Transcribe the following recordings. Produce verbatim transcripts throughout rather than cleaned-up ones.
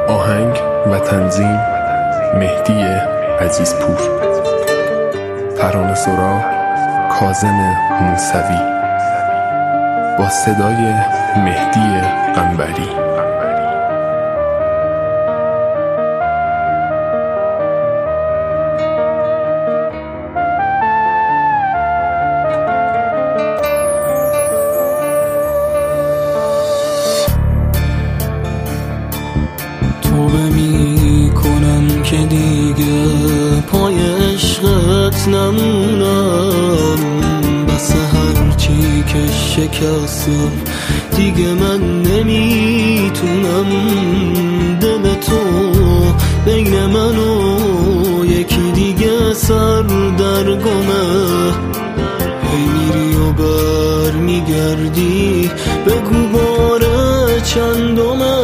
آهنگ و تنظیم مهدی عزیزپور، ترانه سرا کاظم موسوی، با صدای مهدی قنبری. توبه می کنم که دیگه پای عشقت نمونم، بس هرچی که شکستم دیگه من نمیتونم. دل تو بین من و یکی دیگه سر در گمه، هی میری و بر میگردی، بگو باره چندمه.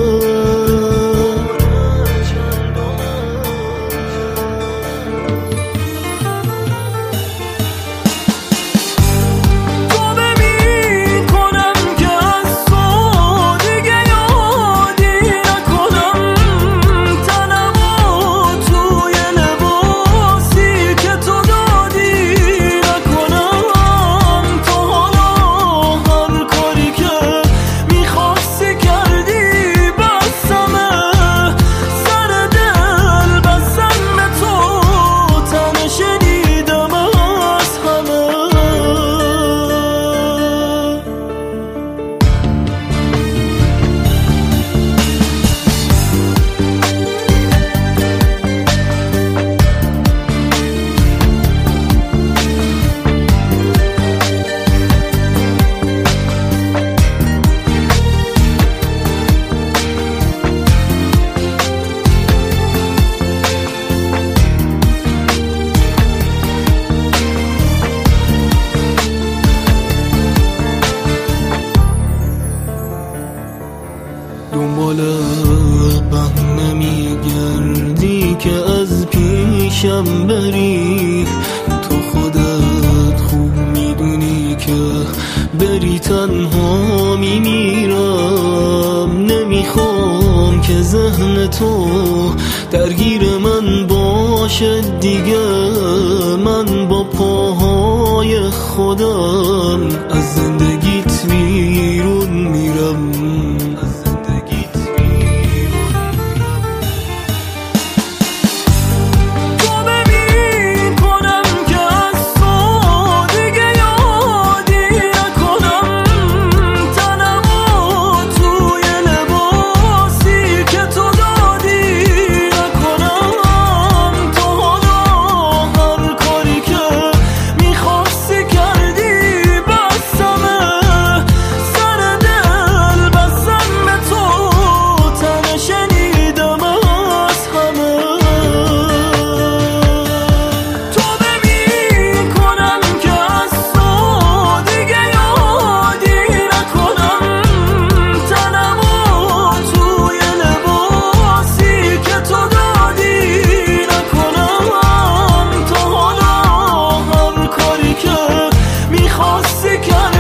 دنبال بهانه میگردی که از پیشم بری، تو خودت خوب میدونی که بری تنها میمیرم. نمیخوام که ذهن تو درگیر من باشه دیگه، من با پاهای خودم از زندگیت بیرون میرم. میخواستی